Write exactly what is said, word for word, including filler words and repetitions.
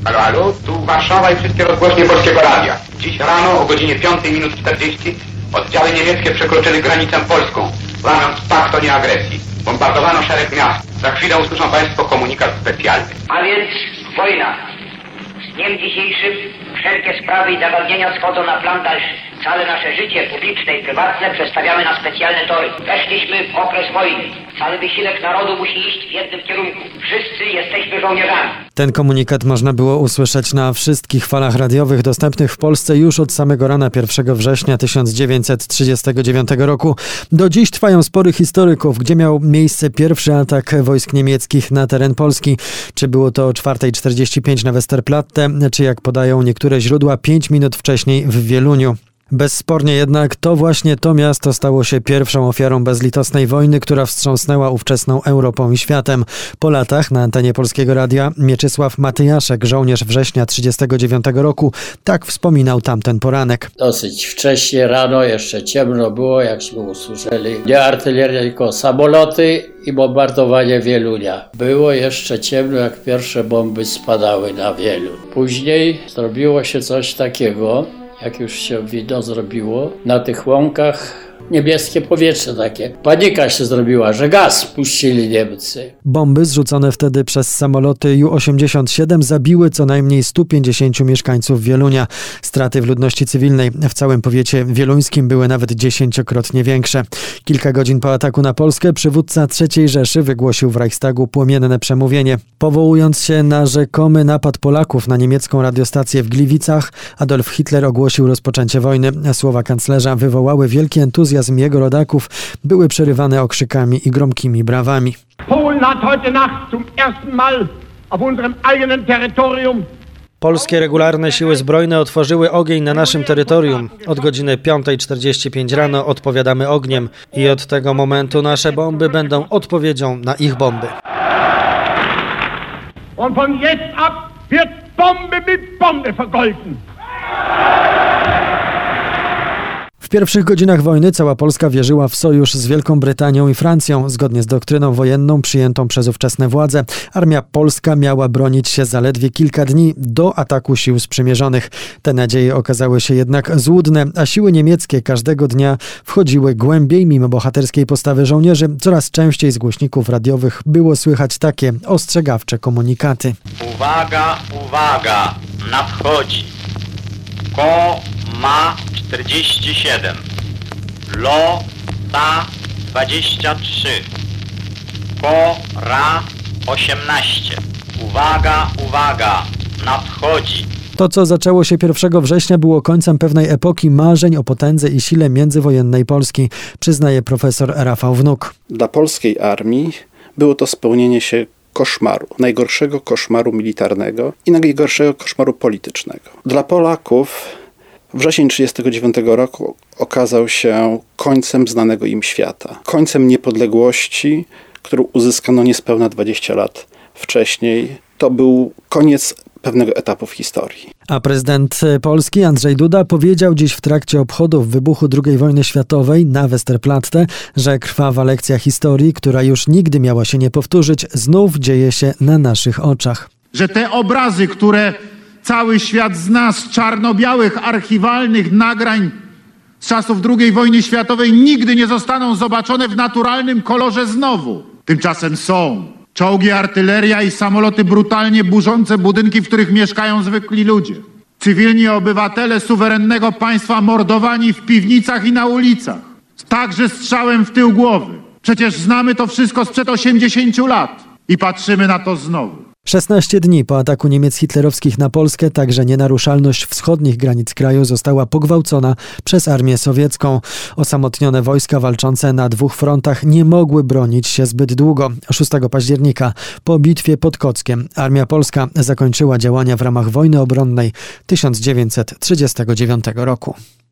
Halo, halo, tu Warszawa i wszystkie rozgłośnie Polskiego Radia. Dziś rano o godzinie piątej minut czterdzieści oddziały niemieckie przekroczyły granicę polską, łamiąc pakt o nieagresji. Bombardowano szereg miast. Za chwilę usłyszą Państwo komunikat specjalny. A więc wojna. Z dniem dzisiejszym wszelkie sprawy i zagadnienia schodzą na plan dalszy. Całe nasze życie publiczne i prywatne przestawiamy na specjalne tory. Weszliśmy w okres wojny. Cały wysiłek narodu musi iść w jednym kierunku. Wszyscy jesteśmy żołnierzami. Ten komunikat można było usłyszeć na wszystkich falach radiowych dostępnych w Polsce już od samego rana pierwszego września tysiąc dziewięćset trzydziestego dziewiątego roku. Do dziś trwają spory historyków, gdzie miał miejsce pierwszy atak wojsk niemieckich na teren Polski. Czy było to o czwarta czterdzieści pięć na Westerplatte, czy jak podają niektóre źródła pięć minut wcześniej w Wieluniu. Bezspornie jednak to właśnie to miasto stało się pierwszą ofiarą bezlitosnej wojny, która wstrząsnęła ówczesną Europą i światem. Po latach na antenie Polskiego Radia Mieczysław Matyjaszek, żołnierz września trzydziestego dziewiątego roku, tak wspominał tamten poranek. Dosyć wcześnie rano, jeszcze ciemno było, jakśmy usłyszeli nie artyleria, tylko samoloty i bombardowanie Wielunia. Było jeszcze ciemno, jak pierwsze bomby spadały na Wieluń. Później zrobiło się coś takiego, jak już się widno zrobiło, na tych łąkach niebieskie powietrze takie. Panika się zrobiła, że gaz puścili Niemcy. Bomby zrzucone wtedy przez samoloty Ju osiemdziesiąt siedem zabiły co najmniej stu pięćdziesięciu mieszkańców Wielunia. Straty w ludności cywilnej w całym powiecie wieluńskim były nawet dziesięciokrotnie większe. Kilka godzin po ataku na Polskę przywódca trzeciej Rzeszy wygłosił w Reichstagu płomienne przemówienie. Powołując się na rzekomy napad Polaków na niemiecką radiostację w Gliwicach, Adolf Hitler ogłosił rozpoczęcie wojny. Słowa kanclerza wywołały wielki entuzjazm jego rodaków, były przerywane okrzykami i gromkimi brawami. Polen hat heute Nacht zum ersten Mal auf unserem eigenen Territorium. Polskie regularne siły zbrojne otworzyły ogień na naszym terytorium. Od godziny piątej czterdzieści pięć rano odpowiadamy ogniem i od tego momentu nasze bomby będą odpowiedzią na ich bomby. Und von jetzt ab wird Bombe mit Bombe vergolten. W pierwszych godzinach wojny cała Polska wierzyła w sojusz z Wielką Brytanią i Francją. Zgodnie z doktryną wojenną przyjętą przez ówczesne władze, armia polska miała bronić się zaledwie kilka dni do ataku sił sprzymierzonych. Te nadzieje okazały się jednak złudne, a siły niemieckie każdego dnia wchodziły głębiej. Mimo bohaterskiej postawy żołnierzy, coraz częściej z głośników radiowych było słychać takie ostrzegawcze komunikaty. Uwaga, uwaga, nadchodzi. Ko ma czterdzieści siedem, Lo ta dwadzieścia trzy, Ko ra osiemnaście. Uwaga, uwaga, nadchodzi. To, co zaczęło się pierwszego września, było końcem pewnej epoki marzeń o potędze i sile międzywojennej Polski, przyznaje profesor Rafał Wnuk. Dla polskiej armii było to spełnienie się koszmaru, najgorszego koszmaru militarnego i najgorszego koszmaru politycznego. Dla Polaków wrzesień trzydziestego dziewiątego roku okazał się końcem znanego im świata. Końcem niepodległości, którą uzyskano niespełna dwadzieścia lat wcześniej. To był koniec pewnego etapu w historii. A prezydent Polski Andrzej Duda powiedział dziś w trakcie obchodów wybuchu drugiej wojny światowej na Westerplatte, że krwawa lekcja historii, która już nigdy miała się nie powtórzyć, znów dzieje się na naszych oczach. Że te obrazy, które cały świat zna z czarno-białych, archiwalnych nagrań z czasów drugiej wojny światowej, nigdy nie zostaną zobaczone w naturalnym kolorze znowu. Tymczasem są czołgi, artyleria i samoloty brutalnie burzące budynki, w których mieszkają zwykli ludzie. Cywilni obywatele suwerennego państwa mordowani w piwnicach i na ulicach. Także strzałem w tył głowy. Przecież znamy to wszystko sprzed osiemdziesięciu lat i patrzymy na to znowu. szesnaście dni po ataku Niemiec hitlerowskich na Polskę także nienaruszalność wschodnich granic kraju została pogwałcona przez armię sowiecką. Osamotnione wojska walczące na dwóch frontach nie mogły bronić się zbyt długo. szóstego października po bitwie pod Kockiem armia polska zakończyła działania w ramach wojny obronnej tysiąc dziewięćset trzydziestego dziewiątego roku.